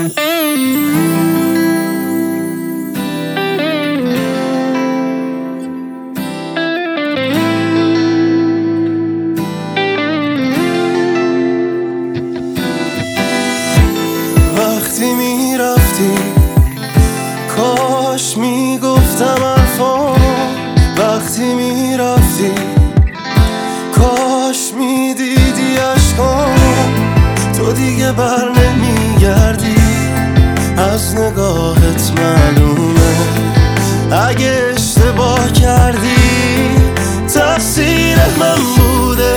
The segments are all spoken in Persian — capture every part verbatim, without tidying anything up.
وقتی میرفتی کاش میگفتم حرفامو، وقتی میرفتی کاش میدیدی عشقامو. تو دیگه بر نمیگردی، از نگاهت معلومه. اگه اشتباه کردی تقصیر من بوده.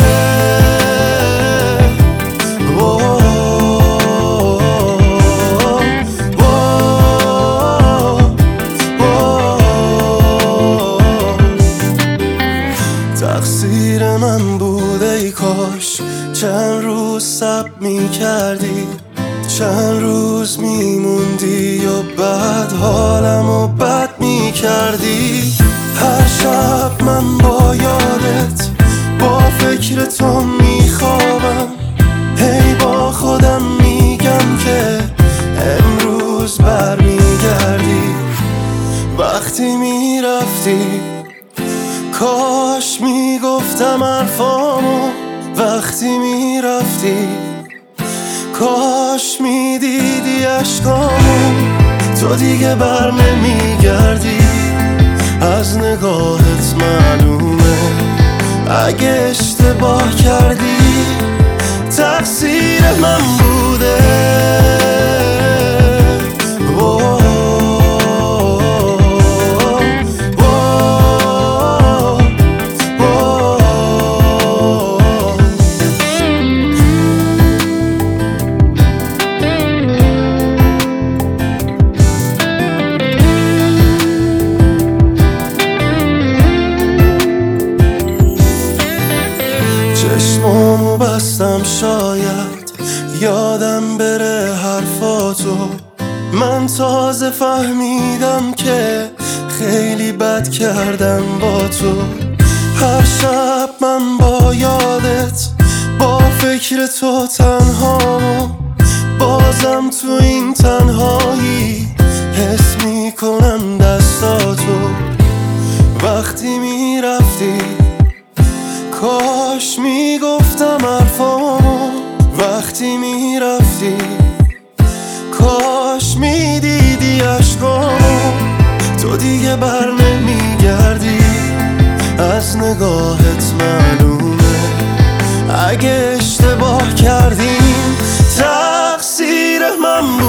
تقصیر من بوده. ای کاش چند روز صبر میکردی، چند روز میموندی و بعد حالمو بد میکردی. هر شب من با یادت با فکر تو میخوابم، هی با خودم میگم که امروز برمیگردی. وقتی میرفتی کاش میگفتم حرفامو، وقتی میرفتی کاش میدیدی عشقامو. تو دیگه بر نمیگردی، از نگاهت معلومه. اگه اشتباه کردی تقصیر من بوده. چشمامو بستم شاید یادم بره حرفاتو. من تازه فهمیدم که خیلی بد کردم با تو. هر شب من با یادت با فکر تو تنهامو، بازم تو این تنهایی حس میکنم دستاتو. وقتی میرفتی کاش میگفتم حرفامو، وقتی میرفتی کاش میدیدی عشقامو. تو دیگه بر نمیگردی، از نگاهت معلومه. اگه اشتباه کردیم تقصیر من